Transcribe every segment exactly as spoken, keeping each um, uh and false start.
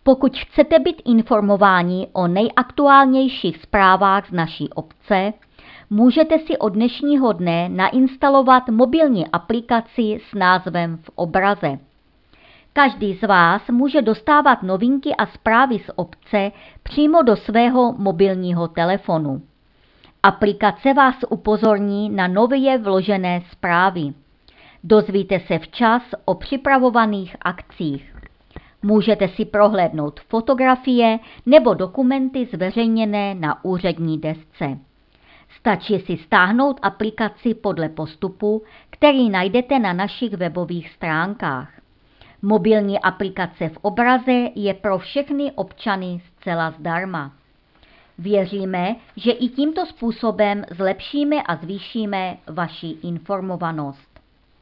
Pokud chcete být informováni o nejaktuálnějších zprávách z naší obce, můžete si od dnešního dne nainstalovat mobilní aplikaci s názvem V obraze. Každý z vás může dostávat novinky a zprávy z obce přímo do svého mobilního telefonu. Aplikace vás upozorní na nově vložené zprávy. Dozvíte se včas o připravovaných akcích. Můžete si prohlédnout fotografie nebo dokumenty zveřejněné na úřední desce. Stačí si stáhnout aplikaci podle postupu, který najdete na našich webových stránkách. Mobilní aplikace V obraze je pro všechny občany zcela zdarma. Věříme, že i tímto způsobem zlepšíme a zvýšíme vaši informovanost.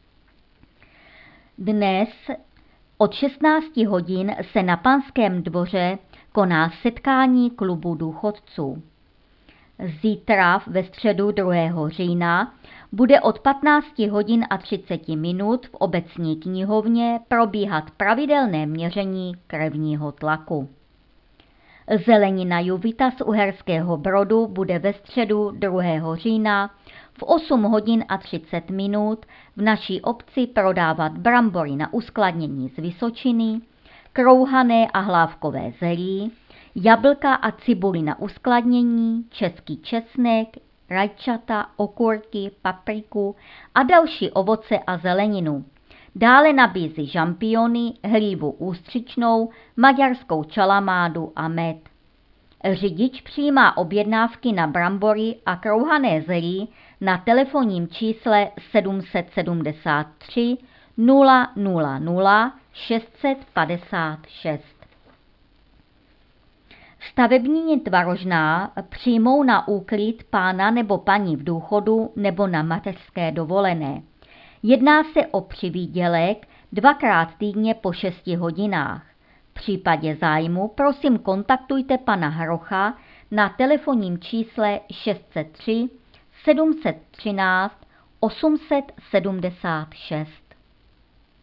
Dnes od šestnácti hodin se na Panském dvoře koná setkání klubu důchodců. Zítra ve středu druhého října bude od patnácti hodin a třiceti minut v obecní knihovně probíhat pravidelné měření krevního tlaku. Zelenina Juvita z Uherského Brodu bude ve středu druhého října v osm hodin a třicet minut v naší obci prodávat brambory na uskladnění z Vysočiny, krouhané a hlávkové zelí, jablka a cibuli na uskladnění, český česnek, rajčata, okurky, papriku a další ovoce a zeleninu. Dále nabízí žampiony, hlívu ústřičnou, maďarskou čalamádu a med. Řidič přijímá objednávky na brambory a krouhané zelí na telefonním čísle sedm set sedmdesát tři nula nula nula šest set padesát šest. Stavebníni Tvarožná přijmou na úklid pána nebo paní v důchodu nebo na mateřské dovolené. Jedná se o přivýdělek dvakrát týdně po šesti hodinách. V případě zájmu prosím kontaktujte pana Hrocha na telefonním čísle šest set tři sedm set třináct osm set sedmdesát šest.